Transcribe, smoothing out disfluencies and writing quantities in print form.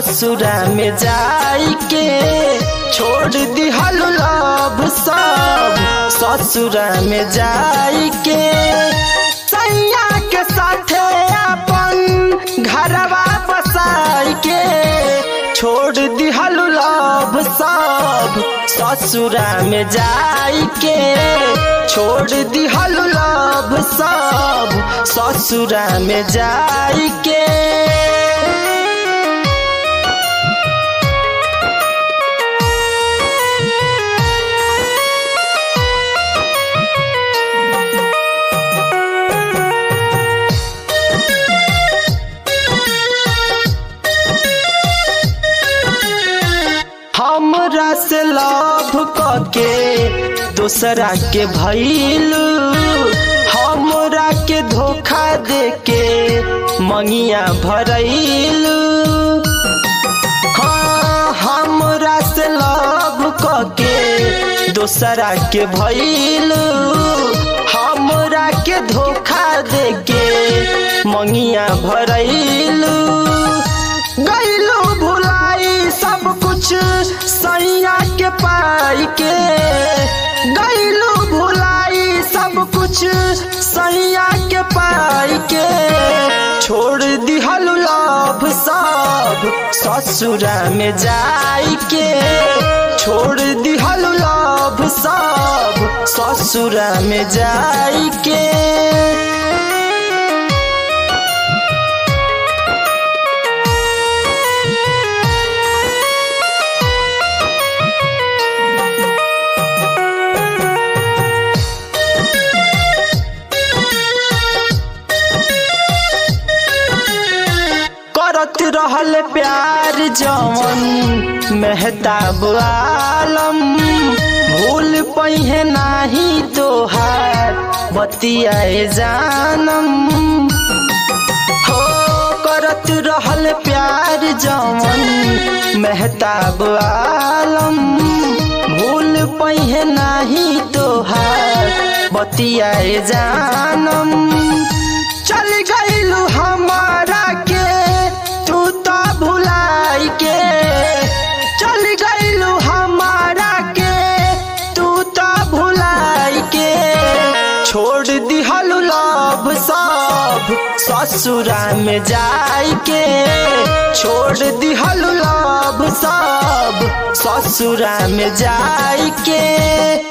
ससुरा में जाई के छोड़ दिहल लव सब। ससुरा में जाई के सैया के साथे अपन घरवा बसाई के छोड़ दिहल लव सब। ससुरा में जाई के छोड़ दिहल लव सब। ससुरा में जाई के हमरा से लव के दूसरा के भइलू। हमरा के धोखा दे के मंगिया भरैलू। हाँ हमरा से लव के दूसरा के भइलू। हमरा के धोखा दे के मंगिया भरैलू। गइलू भुलाई सब कुछ सैया के पाई के। गइलू भुलाई सब कुछ सैया के पाई के छोड़ दिहल लव सब। ससुरा में जाई के छोड़ दिहल लव सब। ससुरा में जाई के करत रहल प्यार जवन मेहताब आलम। भूल पहिए नाही तोहार बतियाए जानम। हो करत रहल प्यार जवन मेहताब आलम। भूल पहिए नाही तोहार बतियाए जानम। चल गइलू हमारा के तू तो भुलाई के। चल गइलू हमारा के तू तो भुलाई के छोड़ दिहल लव सब। ससुरा में जाई के छोड़ दिहल लव सब। ससुरा में जाई के